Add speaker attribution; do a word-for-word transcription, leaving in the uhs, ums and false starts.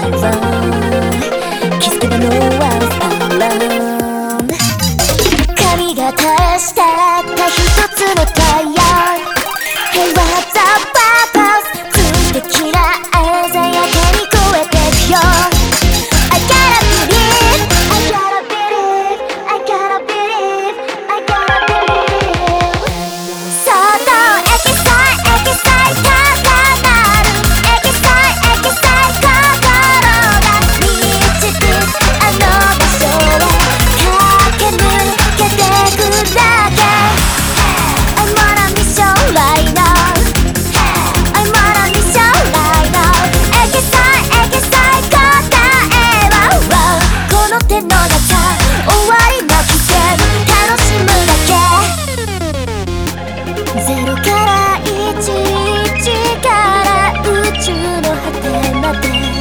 Speaker 1: alone 気づけば No one's alone 神が垂したった一つの太陽 Hey what's the purpose 素敵な鮮やかに超えてくよ I gotta believe I gotta believe I gotta believe I gotta believe そっとエキサイエキサイ高鳴るエキサイエキサイ心が導くあの場所へ駆け抜けてくだけ I'm on a mission right now I'm on a mission right now エキサイエキサイ答えはこの手の中終わりなき全部楽しむだけゼロからいちいちから宇宙の果てまで